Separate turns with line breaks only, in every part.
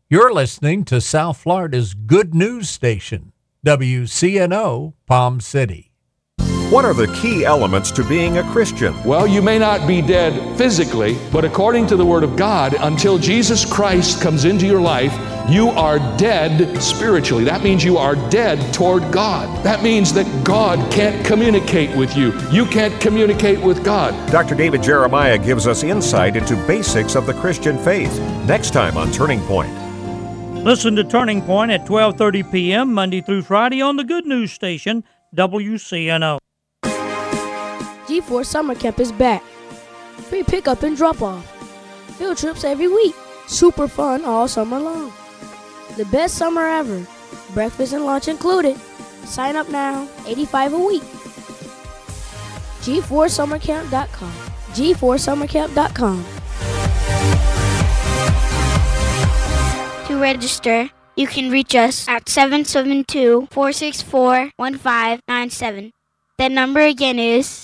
You're listening to South Florida's good news station, WCNO Palm City.
What are the key elements to being a Christian?
Well, you may not be dead physically, but according to the Word of God, until Jesus Christ comes into your life, you are dead spiritually. That means you are dead toward God. That means that God can't communicate with you. You can't communicate with God.
Dr. David Jeremiah gives us insight into basics of the Christian faith. Next time on Turning Point.
Listen to Turning Point at 12:30 p.m. Monday through Friday on the good news station, WCNO.
G4 Summer Camp is back. Free pickup and drop-off. Field trips every week. Super fun all summer long. The best summer ever. Breakfast and lunch included. Sign up now, $85 a week. G4summercamp.com. G4summercamp.com.
To register, you can reach us at 772-464-1597. That number again is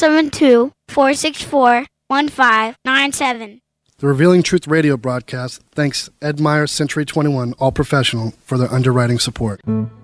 772-464-1597.
The Revealing Truth radio broadcast thanks Ed Meyer Century 21 All Professional for their underwriting support.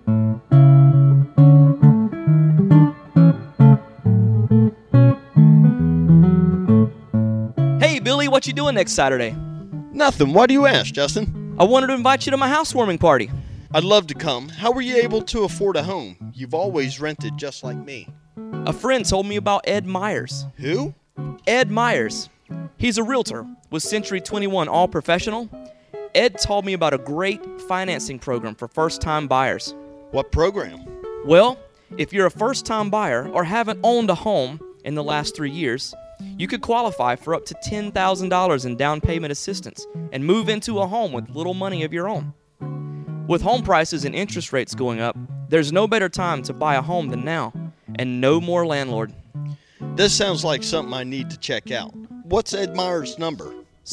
Hey, Billy, what you doing next Saturday?
Nothing. Why do you ask, Justin?
I wanted to invite you to my housewarming party.
I'd love to come. How were you able to afford a home? You've always rented just like me.
A friend told me about Ed Myers.
Who?
Ed Myers. He's a realtor with Century 21 All Professional. Ed told me about a great financing program for first-time buyers.
What program?
Well, if you're a first-time buyer or haven't owned a home in the last 3 years, you could qualify for up to $10,000 in down payment assistance and move into a home with little money of your own. With home prices and interest rates going up, there's no better time to buy a home than now, and no more landlord.
This sounds like something I need to check out. What's Ed Myers' number?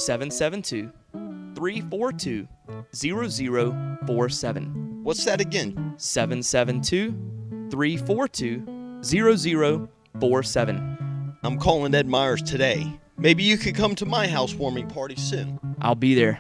772-342-0047.
What's that again?
772-342-0047.
I'm calling Ed Myers today. Maybe you could come to my housewarming party soon.
I'll be there.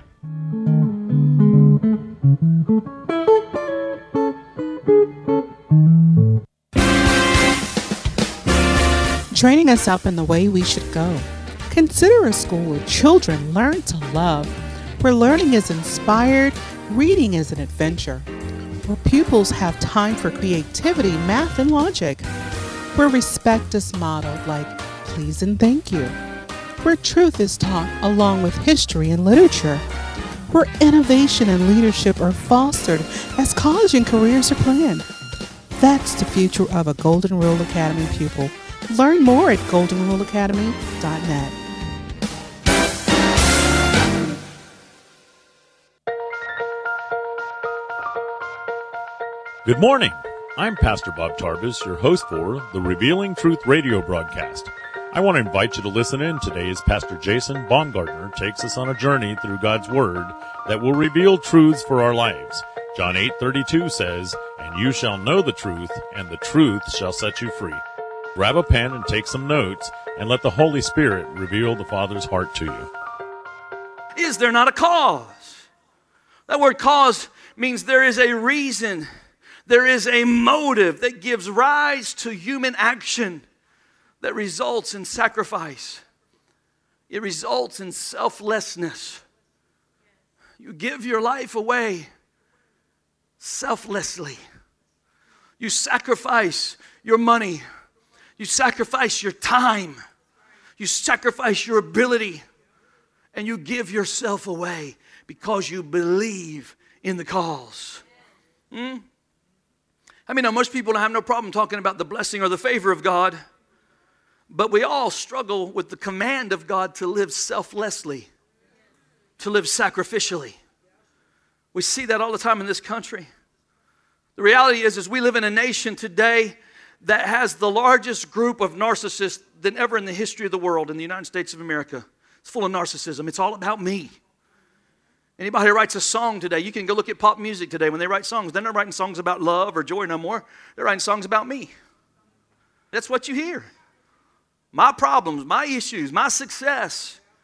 Training us up in the way we should go. Consider a school where children learn to love, where learning is inspired, reading is an adventure, where pupils have time for creativity, math, and logic, where respect is modeled like please and thank you, where truth is taught along with history and literature, where innovation and leadership are fostered as college and careers are planned. That's the future of a Golden Rule Academy pupil. Learn more at goldenruleacademy.net.
Good morning. I'm Pastor Bob Tarbus, your host for the Revealing Truth radio broadcast. I want to invite you to listen in today as Pastor Jason Baumgartner takes us on a journey through God's Word that will reveal truths for our lives. John 8:32 says, "And you shall know the truth, and the truth shall set you free." Grab a pen and take some notes, and let the Holy Spirit reveal the Father's heart to you.
Is there not a cause? That word cause means there is a reason. There is a motive that gives rise to human action that results in sacrifice. It results in selflessness. You give your life away selflessly. You sacrifice your money. You sacrifice your time. You sacrifice your ability. And you give yourself away because you believe in the cause. I mean, now most people don't have no problem talking about the blessing or the favor of God. But we all struggle with the command of God to live selflessly, to live sacrificially. We see that all the time in this country. The reality is we live in a nation today that has the largest group of narcissists than ever in the history of the world in the United States of America. It's full of narcissism. It's all about me. Anybody who writes a song today, you can go look at pop music today. When they write songs, they're not writing songs about love or joy no more. They're writing songs about me. That's what you hear. My problems, my issues, my success.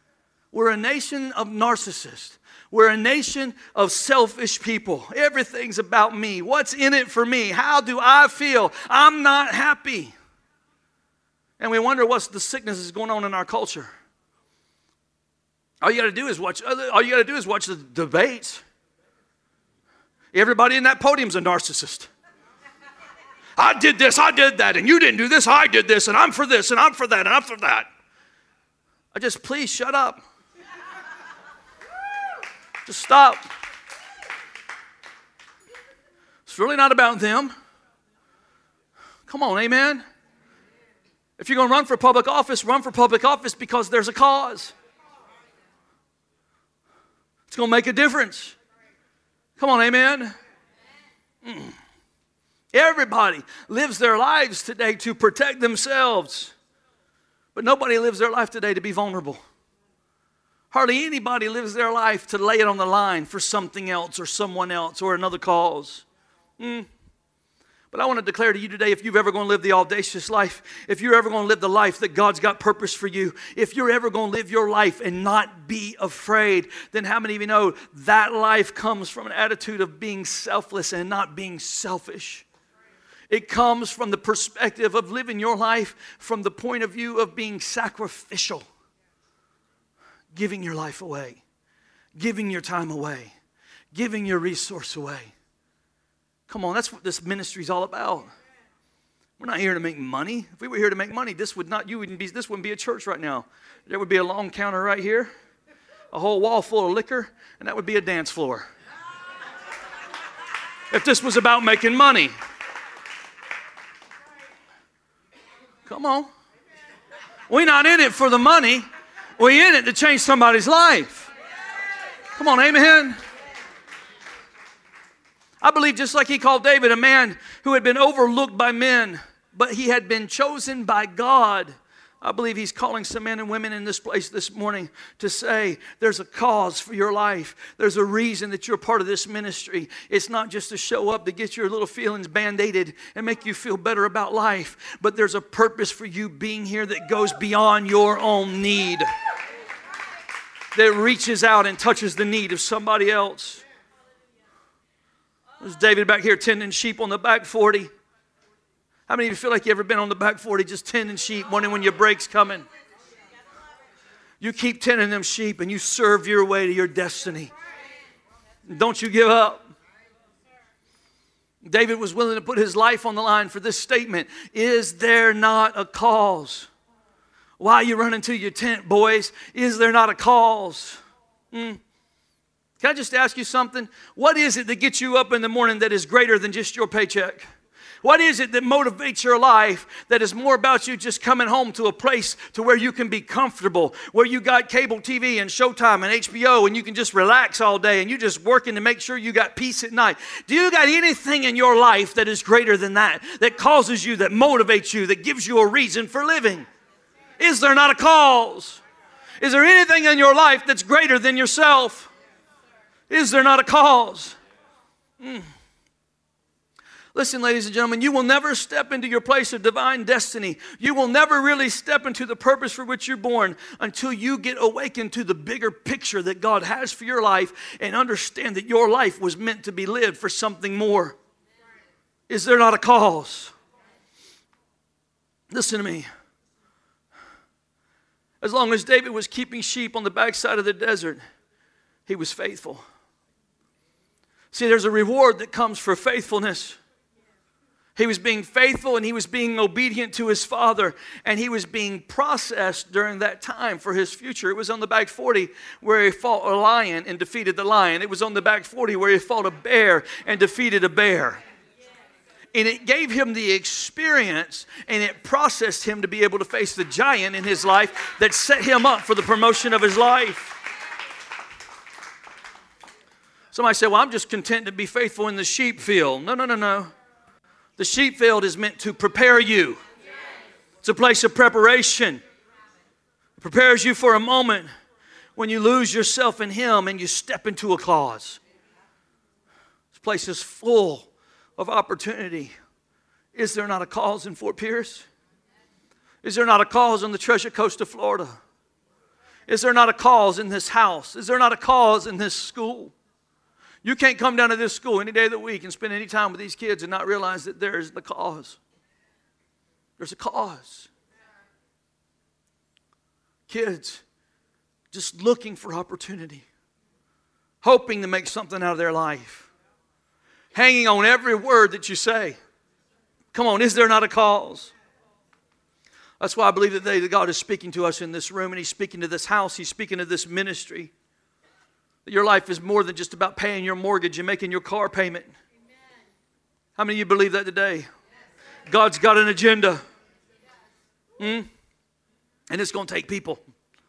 We're a nation of narcissists. We're a nation of selfish people. Everything's about me. What's in it for me? How do I feel? I'm not happy. And we wonder what's the sickness that's going on in our culture. All you got to do is watch the debates. Everybody in that podium's a narcissist. I did this, I did that, and you didn't do this, I did this, and I'm for this, and I'm for that, and I'm for that. Please shut up. Just stop. It's really not about them. Come on, amen? If you're going to run for public office because there's a cause. It's going to make a difference. Come on, amen? Everybody lives their lives today to protect themselves. But nobody lives their life today to be vulnerable. Hardly anybody lives their life to lay it on the line for something else or someone else or another cause. But I want to declare to you today, if you're ever going to live the audacious life, if you're ever going to live the life that God's got purpose for you, if you're ever going to live your life and not be afraid, then how many of you know that life comes from an attitude of being selfless and not being selfish? It comes from the perspective of living your life from the point of view of being sacrificial. Giving your life away. Giving your time away. Giving your resource away. Come on, that's what this ministry is all about. We're not here to make money. If we were here to make money, this wouldn't be a church right now. There would be a long counter right here, a whole wall full of liquor, and that would be a dance floor. If this was about making money. Come on. We're not in it for the money. We're in it to change somebody's life. Come on, amen. I believe just like he called David a man who had been overlooked by men, but he had been chosen by God. I believe he's calling some men and women in this place this morning to say there's a cause for your life. There's a reason that you're part of this ministry. It's not just to show up to get your little feelings band-aided and make you feel better about life, but there's a purpose for you being here that goes beyond your own need, that reaches out and touches the need of somebody else. There's David back here tending sheep on the back 40. How many of you feel like you ever been on the back 40 just tending sheep, wondering when your break's coming? You keep tending them sheep and you serve your way to your destiny. Don't you give up. David was willing to put his life on the line for this statement. Is there not a cause? Why you running to your tent, boys? Is there not a cause? Can I just ask you something? What is it that gets you up in the morning that is greater than just your paycheck? What is it that motivates your life that is more about you just coming home to a place to where you can be comfortable, where you got cable TV and Showtime and HBO and you can just relax all day and you're just working to make sure you got peace at night? Do you got anything in your life that is greater than that causes you, that motivates you, that gives you a reason for living? Is there not a cause? Is there anything in your life that's greater than yourself? Is there not a cause? Listen, ladies and gentlemen, you will never step into your place of divine destiny. You will never really step into the purpose for which you're born until you get awakened to the bigger picture that God has for your life and understand that your life was meant to be lived for something more. Is there not a cause? Listen to me. As long as David was keeping sheep on the backside of the desert, he was faithful. See, there's a reward that comes for faithfulness. He was being faithful and he was being obedient to his father, and he was being processed during that time for his future. It was on the back 40 where he fought a lion and defeated the lion. It was on the back 40 where he fought a bear and defeated a bear. And it gave him the experience and it processed him to be able to face the giant in his life that set him up for the promotion of his life. Somebody say, well, I'm just content to be faithful in the sheep field. No. The sheep field is meant to prepare you. It's a place of preparation. It prepares you for a moment when you lose yourself in Him and you step into a cause. This place is full of opportunity. Is there not a cause in Fort Pierce? Is there not a cause on the Treasure Coast of Florida? Is there not a cause in this house? Is there not a cause in this school? You can't come down to this school any day of the week and spend any time with these kids and not realize that there is the cause. There's a cause. Kids just looking for opportunity, hoping to make something out of their life, hanging on every word that you say. Come on, is there not a cause? That's why I believe today that God is speaking to us in this room, and He's speaking to this house. He's speaking to this ministry. That your life is more than just about paying your mortgage and making your car payment. How many of you believe that today? God's got an agenda. And it's going to take people.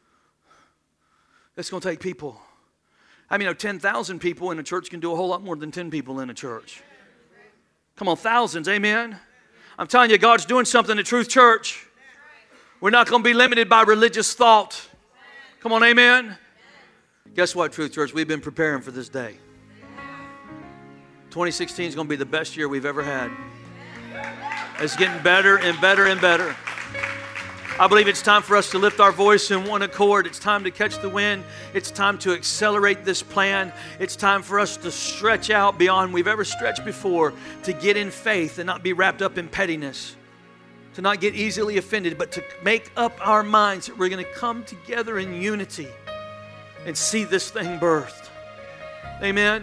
It's going to take people. I mean, 10,000 people in a church can do a whole lot more than 10 people in a church. Come on, thousands, amen? I'm telling you, God's doing something at Truth Church. We're not going to be limited by religious thought. Come on, amen? Guess what, Truth Church? We've been preparing for this day. 2016 is going to be the best year we've ever had. It's getting better and better and better. I believe it's time for us to lift our voice in one accord. It's time to catch the wind. It's time to accelerate this plan. It's time for us to stretch out beyond we've ever stretched before, to get in faith and not be wrapped up in pettiness, to not get easily offended, but to make up our minds that we're going to come together in unity and see this thing birthed. Amen.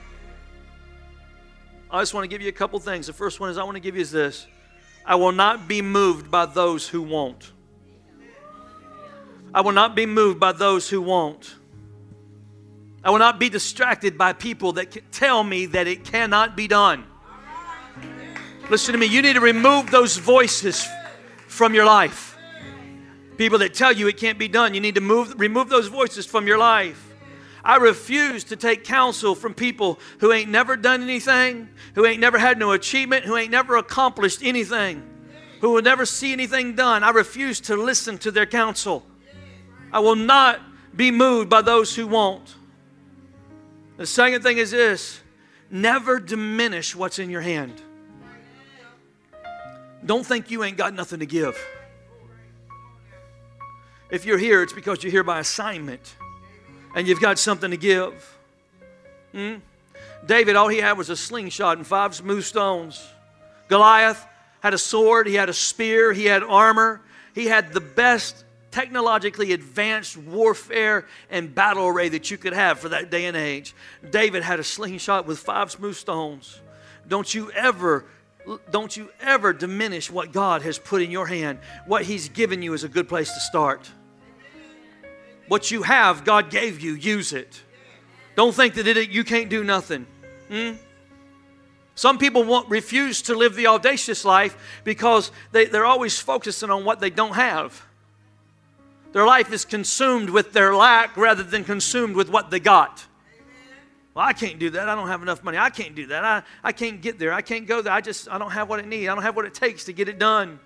I just want to give you a couple things. The first one is I want to give you is this. I will not be moved by those who won't. I will not be moved by those who won't. I will not be distracted by people that can tell me that it cannot be done. Listen to me. You need to remove those voices from your life. People that tell you it can't be done. You need to remove those voices from your life. I refuse to take counsel from people who ain't never done anything, who ain't never had no achievement, who ain't never accomplished anything, who will never see anything done. I refuse to listen to their counsel. I will not be moved by those who won't. The second thing is this. Never diminish what's in your hand. Don't think you ain't got nothing to give. If you're here, it's because you're here by assignment and you've got something to give. David, all he had was a slingshot and 5 smooth stones. Goliath had a sword, he had a spear, he had armor. He had the best technologically advanced warfare and battle array that you could have for that day and age. David had a slingshot with 5 smooth stones. Don't you ever diminish what God has put in your hand. What He's given you is a good place to start. What you have, God gave you. Use it. Don't think that you can't do nothing. Some people refuse to live the audacious life because they're always focusing on what they don't have. Their life is consumed with their lack rather than consumed with what they got. Well, I can't do that. I don't have enough money. I can't do that. I can't get there. I can't go there. I don't have what it needs. I don't have what it takes to get it done.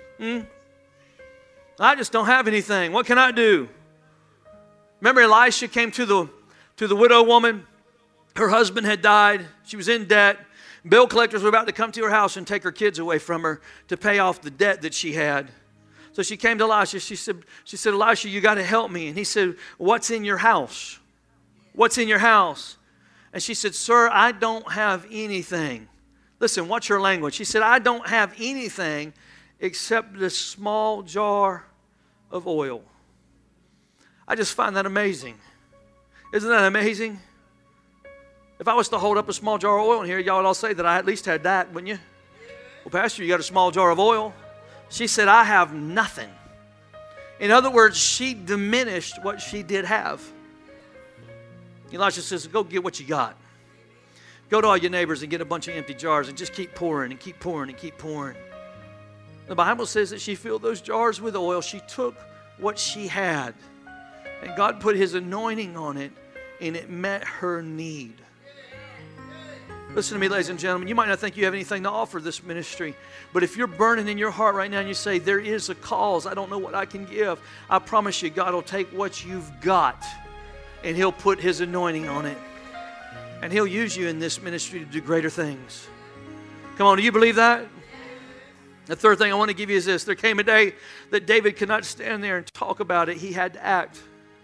I just don't have anything. What can I do? Remember Elisha came to the widow woman. Her husband had died. She was in debt. Bill collectors were about to come to her house and take her kids away from her to pay off the debt that she had. So she came to Elisha. She said, Elisha, you got to help me. And he said, what's in your house? What's in your house? And she said, sir, I don't have anything. Listen, watch her language. She said, I don't have anything except this small jar of oil. I just find that amazing. Isn't that amazing? If I was to hold up a small jar of oil in here, y'all would all say that I at least had that, wouldn't you? Well, Pastor, you got a small jar of oil? She said, I have nothing. In other words, she diminished what she did have. Elisha says, go get what you got. Go to all your neighbors and get a bunch of empty jars and just keep pouring and keep pouring and keep pouring. The Bible says that she filled those jars with oil. She took what she had. And God put His anointing on it, and it met her need. Listen to me, ladies and gentlemen. You might not think you have anything to offer this ministry, but if you're burning in your heart right now and you say, there is a cause, I don't know what I can give, I promise you God will take what you've got and He'll put His anointing on it. And He'll use you in this ministry to do greater things. Come on, do you believe that? The third thing I want to give you is this. There came a day that David could not stand there and talk about it. He had to act.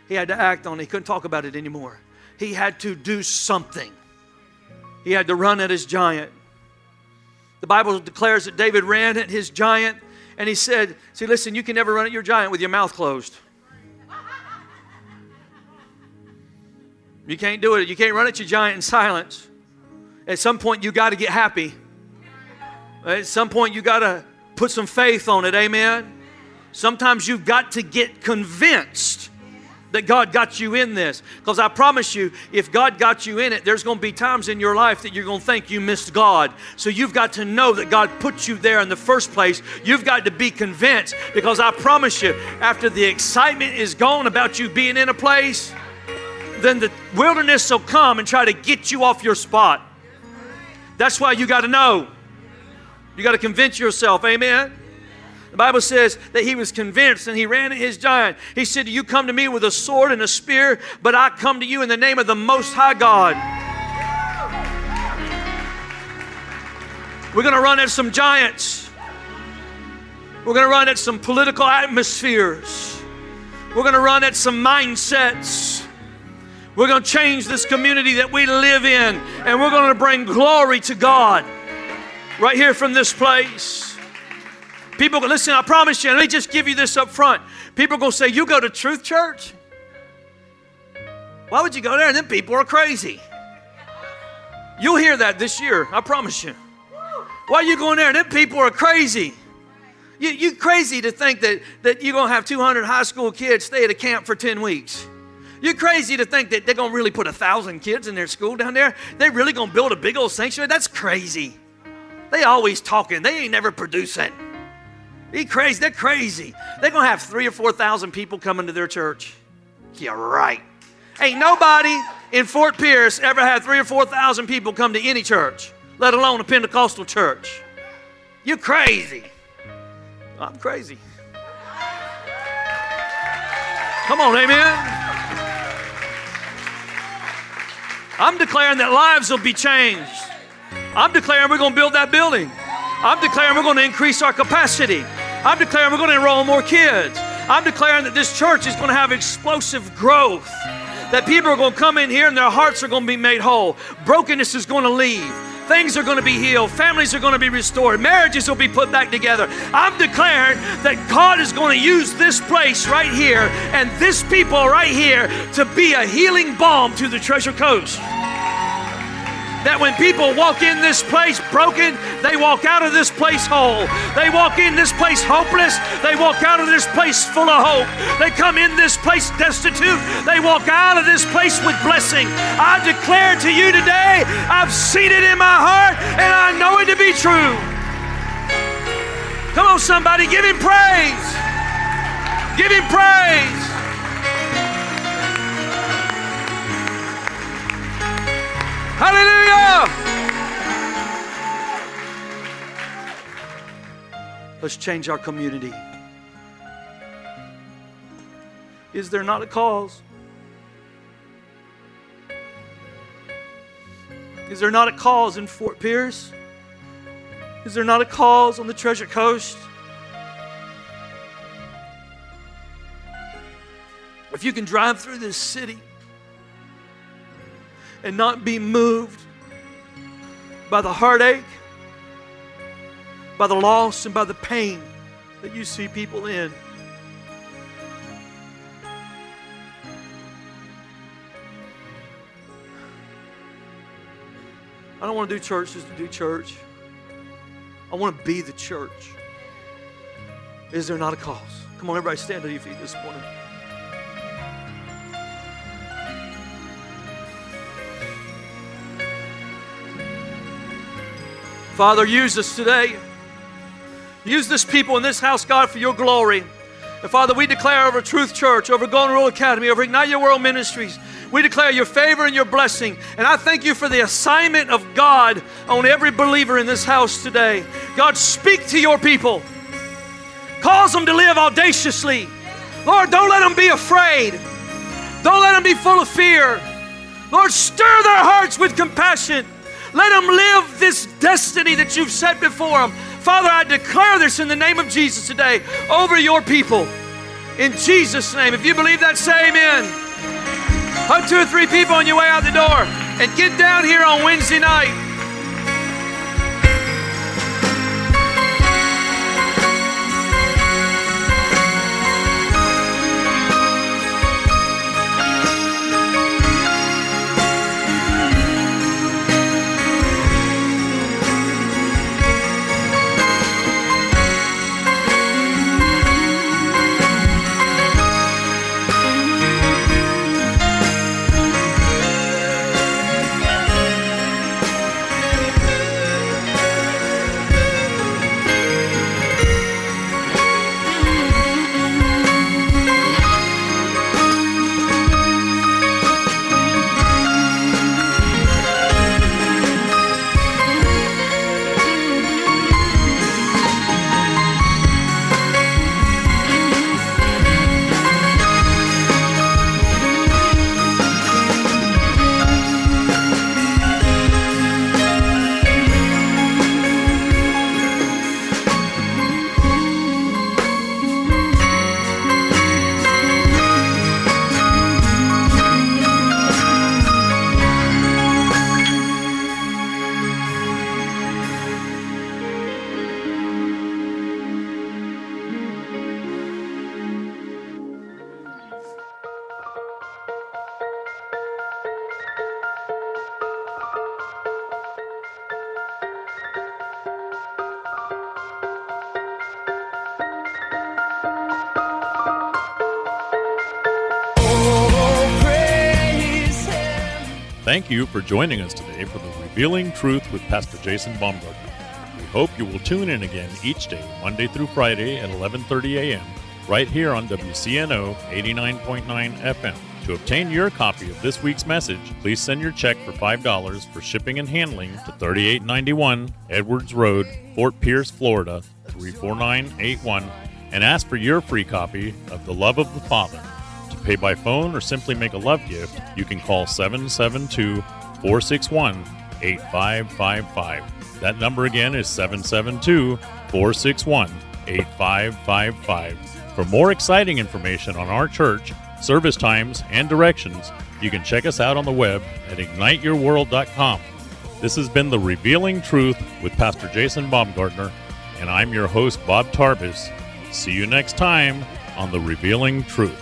He had to act on it. He couldn't talk about it anymore. He had to do something. He had to run at his giant. The Bible declares that David ran at his giant, and he said, see, listen, you can never run at your giant with your mouth closed. You can't do it. You can't run at your giant in silence. At some point, you got to get happy. At some point, you got to put some faith on it. Amen? Sometimes you've got to get convinced that God got you in this. Because I promise you, if God got you in it, there's going to be times in your life that you're going to think you missed God. So you've got to know that God put you there in the first place. You've got to be convinced, because I promise you, after the excitement is gone about you being in a place, then the wilderness will come and try to get you off your spot. That's why you got to know. You got to convince yourself. Amen? The Bible says that he was convinced and he ran at his giant. He said, you come to me with a sword and a spear, but I come to you in the name of the Most High God. We're going to run at some giants. We're going to run at some political atmospheres. We're going to run at some mindsets. We're going to change this community that we live in, and we're going to bring glory to God right here from this place. People, listen, I promise you, and let me just give you this up front. People are going to say, you go to Truth Church? Why would you go there? And then people are crazy. You'll hear that this year, I promise you. Why are you going there? And then people are crazy. You crazy to think that you're going to have 200 high school kids stay at a camp for 10 weeks. You're crazy to think that they're going to really put 1,000 kids in their school down there. They're really going to build a big old sanctuary? That's crazy. They always talking. They ain't never producing. They're crazy. They're crazy. They're going to have 3,000 or 4,000 people coming to their church. Yeah, right. Ain't nobody in Fort Pierce ever had 3,000 or 4,000 people come to any church, let alone a Pentecostal church. You're crazy. I'm crazy. Come on, amen. I'm declaring that lives will be changed. I'm declaring we're going to build that building. I'm declaring we're going to increase our capacity. I'm declaring we're going to enroll more kids. I'm declaring that this church is going to have explosive growth. That people are going to come in here and their hearts are going to be made whole. Brokenness is going to leave. Things are going to be healed. Families are going to be restored. Marriages will be put back together. I'm declaring that God is going to use this place right here and this people right here to be a healing balm to the Treasure Coast. That when people walk in this place broken, they walk out of this place whole. They walk in this place hopeless. They walk out of this place full of hope. They come in this place destitute. They walk out of this place with blessing. I declare to you today, I've seen it in my heart and I know it to be true. Come on, somebody, give him praise. Give him praise. Hallelujah! Let's change our community. Is there not a cause? Is there not a cause in Fort Pierce? Is there not a cause on the Treasure Coast? If you can drive through this city and not be moved by the heartache, by the loss, and by the pain that you see people in. I don't want to do church just to do church. I want to be the church. Is there not a cause? Come on, everybody stand to your feet this morning. Father, use us today. Use this people in this house, God, for your glory. And Father, we declare over Truth Church, over Golden Rule Academy, over Ignite Your World Ministries, we declare your favor and your blessing. And I thank you for the assignment of God on every believer in this house today. God, speak to your people. Cause them to live audaciously. Lord, don't let them be afraid. Don't let them be full of fear. Lord, stir their hearts with compassion. Let them live this destiny that you've set before them. Father, I declare this in the name of Jesus today over your people. In Jesus' name. If you believe that, say amen. Hug 2 or 3 people on your way out the door and get down here on Wednesday night.
Thank you for joining us today for the Revealing Truth with Pastor Jason Baumgartner. We hope you will tune in again each day, Monday through Friday at 11:30 a.m., right here on WCNO 89.9 FM. To obtain your copy of this week's message, please send your check for $5 for shipping and handling to 3891 Edwards Road, Fort Pierce, Florida, 34981, and ask for your free copy of The Love of the Father. To pay by phone or simply make a love gift, you can call 772-461-8555. That number again is 772-461-8555. For more exciting information on our church, service times, and directions, you can check us out on the web at igniteyourworld.com. This has been The Revealing Truth with Pastor Jason Baumgartner, and I'm your host, Bob Tarbis. See you next time on The Revealing Truth.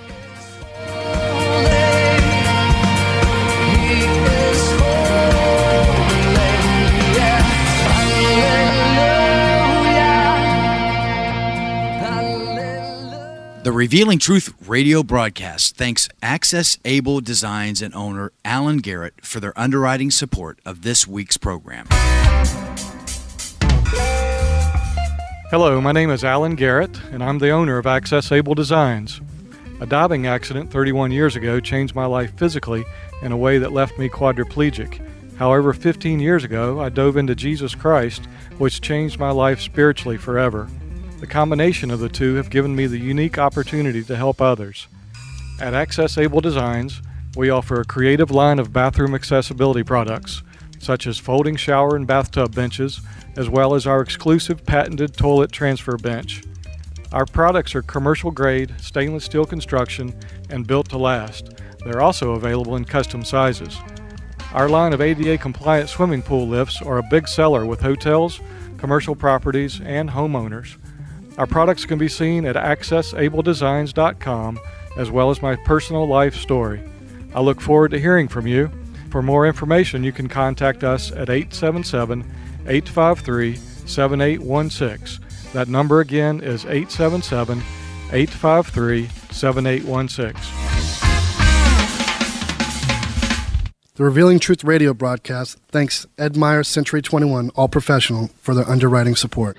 The Revealing Truth radio broadcast thanks Access Able Designs and owner Alan Garrett for their underwriting support of this week's program.
Hello, my name is Alan Garrett, and I'm the owner of Access Able Designs. A diving accident 31 years ago changed my life physically in a way that left me quadriplegic. However, 15 years ago, I dove into Jesus Christ, which changed my life spiritually forever. The combination of the two have given me the unique opportunity to help others. At Access Able Designs, we offer a creative line of bathroom accessibility products, such as folding shower and bathtub benches, as well as our exclusive patented toilet transfer bench. Our products are commercial-grade, stainless steel construction, and built to last. They're also available in custom sizes. Our line of ADA-compliant swimming pool lifts are a big seller with hotels, commercial properties, and homeowners. Our products can be seen at accessabledesigns.com, as well as my personal life story. I look forward to hearing from you. For more information, you can contact us at 877-853-7816. That number again is 877-853-7816.
The Revealing Truth radio broadcast thanks Ed Meyer, Century 21, All Professional, for their underwriting support.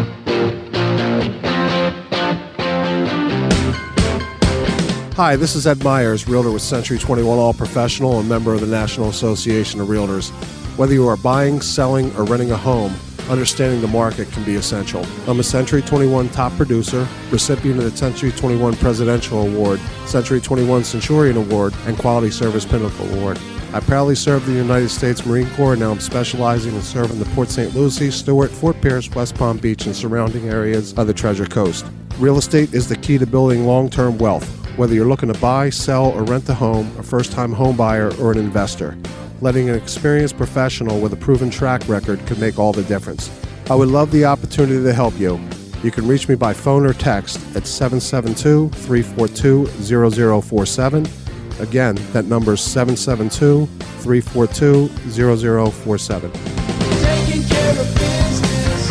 Hi, this is Ed Myers, Realtor with Century 21 All Professional and member of the National Association of Realtors. Whether you are buying, selling, or renting a home, understanding the market can be essential. I'm a Century 21 top producer, recipient of the Century 21 Presidential Award, Century 21 Centurion Award, and Quality Service Pinnacle Award. I proudly served the United States Marine Corps, and now I'm specializing in serving the Port St. Lucie, Stewart, Fort Pierce, West Palm Beach, and surrounding areas of the Treasure Coast. Real estate is the key to building long-term wealth, whether you're looking to buy, sell, or rent a home, a first-time home buyer, or an investor. Letting an experienced professional with a proven track record could make all the difference. I would love the opportunity to help you. You can reach me by phone or text at 772-342-0047. Again, that number is 772-342-0047.
Taking care of business.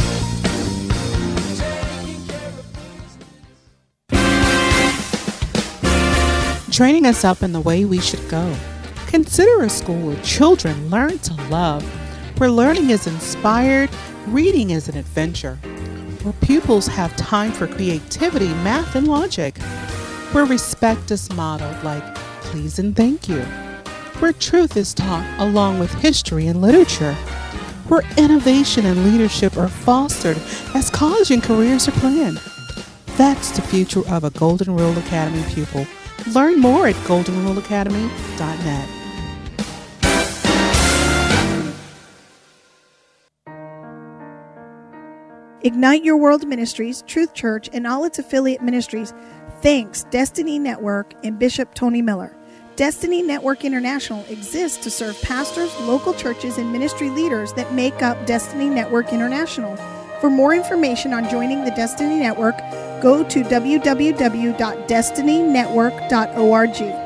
Training us up in the way we should go. Consider a school where children learn to love, where learning is inspired, reading is an adventure, where pupils have time for creativity, math, and logic, where respect is modeled like please and thank you, where truth is taught along with history and literature, where innovation and leadership are fostered as college and careers are planned. That's the future of a Golden Rule Academy pupil. Learn more at goldenruleacademy.net.
Ignite Your World Ministries, Truth Church, and all its affiliate ministries thanks Destiny Network and Bishop Tony Miller. Destiny Network International exists to serve pastors, local churches, and ministry leaders that make up Destiny Network International. For more information on joining the Destiny Network, go to www.destinynetwork.org.